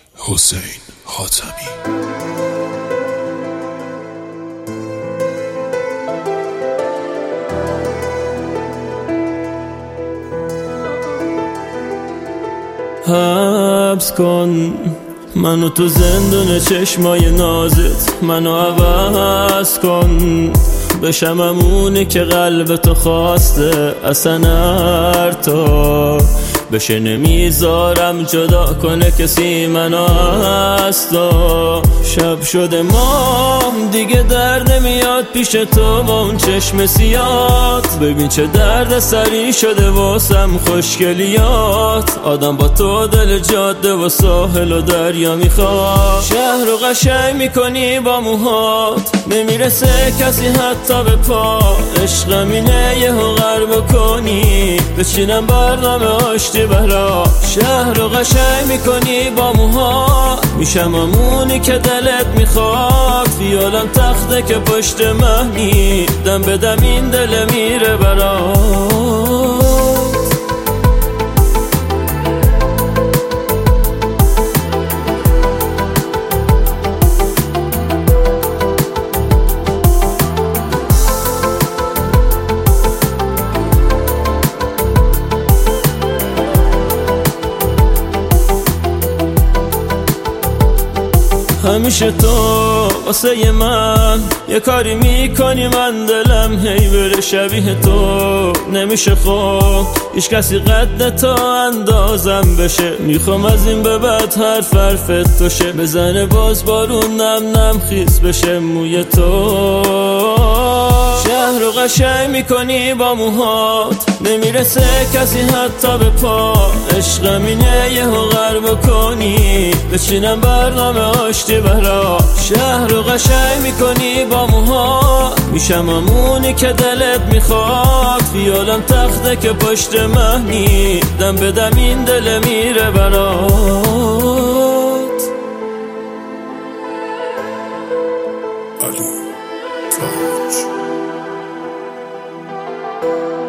حسین حاتمی. حبس کن منو تو زندون چشمای نازت، منو عوض کن بشم همونی که قلب تو خواسته. اصلا هر تو بشه نمیذارم جدا کنه کسی منو از تو. شب شده مام دیگه درد نمیاد پیش تو با اون چشم سیات. ببین چه درد سری شده واسم خوشگلیات. آدم با تو دل جاده و ساحل و دریا میخواد. شهر رو قشنگ میکنی با موهات، نمیرسه کسی حتی به پا. عشقم اینه یه غر بکنی بچینم برنامه آشتی برا. شهر رو قشنگ میکنی با موهات، میشم همونی که دلت میخواد. خیالم تخته که پشت مهمی، دم به دم این دل میره برات. همیشه تو واسه من یه کاری میکنی من دلم هی بره شبیه تو. نمیشه خب هیچ کسی قد تو اندازم بشه. میخوام از این به بعد حرفت توشه. بزنه باز بارون نم نم خیس بشه موی تو. شهر رو قشنگ میکنی با موهات، نمیرسه کسی حتی به پا. عشقم اینه یه غر بکنی بچینم برنامه آشتی برا. شهر رو قشنگ میکنی با موهات، میشم همونی که دلت میخواد. خیالم تخته که پشت مهمی، دم به دم این دل میره برات. علی تاج.